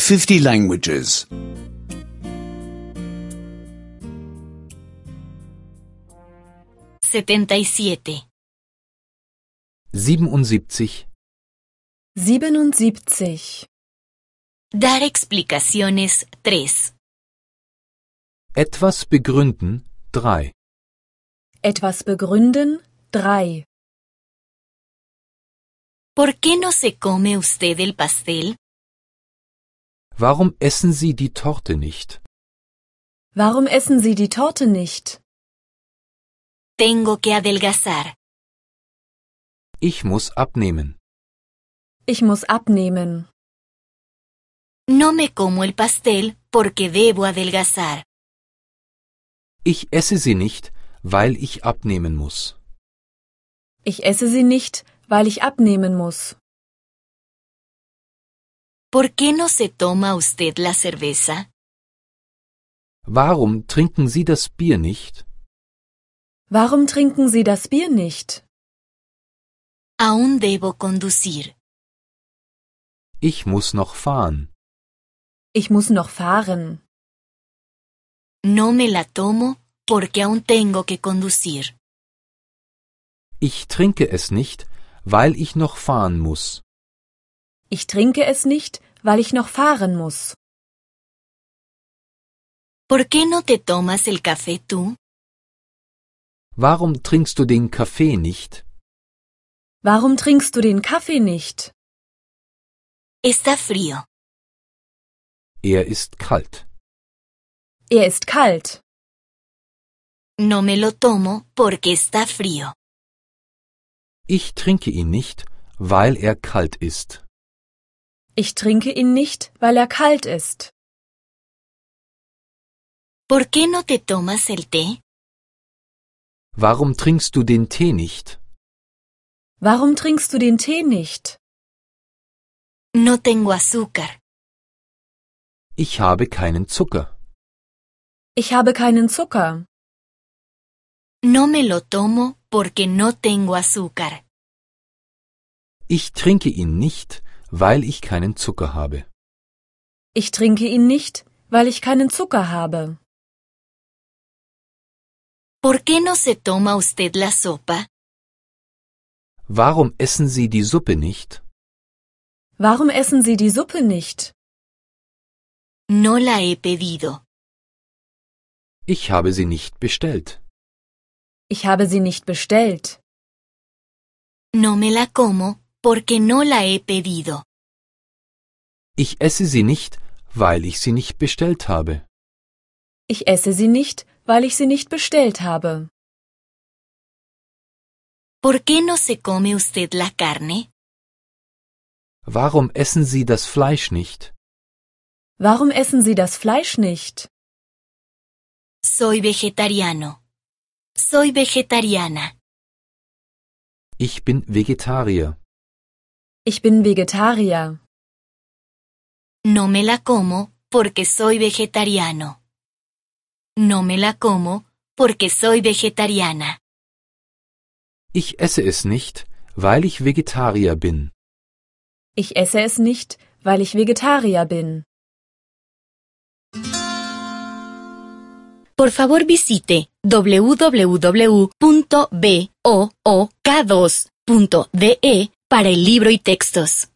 50 languages. 77. 77. 77. Dar explicaciones 3. Etwas begründen 3. Etwas begründen 3. ¿Por qué no se come usted el pastel? Warum essen Sie die Torte nicht? Warum essen Sie die Torte nicht? Tengo que adelgazar. Ich muss abnehmen. Ich muss abnehmen. No me como el pastel porque debo adelgazar. Ich esse sie nicht, weil ich abnehmen muss. Ich esse sie nicht, weil ich abnehmen muss. ¿Por qué no se toma usted la cerveza? Warum trinken Sie das Bier nicht? Warum trinken Sie das Bier nicht? Aún debo conducir. Ich muss noch fahren. Ich muss noch fahren. No me la tomo porque aún tengo que conducir. Ich trinke es nicht, weil ich noch fahren muss. Ich trinke es nicht, weil ich noch fahren muss. ¿Por qué no te tomas el café tú? Warum trinkst du den Kaffee nicht? Warum trinkst du den Kaffee nicht? Está frío. Er ist kalt. Er ist kalt. No me lo tomo porque está frío. Ich trinke ihn nicht, weil er kalt ist. Ich trinke ihn nicht, weil er kalt ist. ¿Por qué no te tomas el té? Warum trinkst du den Tee nicht? Warum trinkst du den Tee nicht? No tengo azúcar. Ich habe keinen Zucker. Ich habe keinen Zucker. No me lo tomo porque no tengo azúcar. Ich trinke ihn nicht, weil ich keinen Zucker habe. Ich trinke ihn nicht, weil ich keinen Zucker habe. ¿Por qué no se toma usted la sopa? Warum essen Sie die Suppe nicht? Warum essen Sie die Suppe nicht? No la he pedido. Ich habe sie nicht bestellt. Ich habe sie nicht bestellt. No me la como porque no la he pedido. Ich esse sie nicht, weil ich sie nicht bestellt habe. Ich esse sie nicht, weil ich sie nicht bestellt habe. ¿Por qué no se come usted la carne? Warum essen Sie das Fleisch nicht? Warum essen Sie das Fleisch nicht? Soy vegetariano. Soy vegetariana. Ich bin Vegetarier. Ich bin Vegetarier. No me la como porque soy vegetariano. No me la como porque soy vegetariana. Ich esse es nicht, weil ich Vegetarier bin. Ich esse es nicht, weil ich Vegetarier bin. Por favor visite www.book2.de para el libro y textos.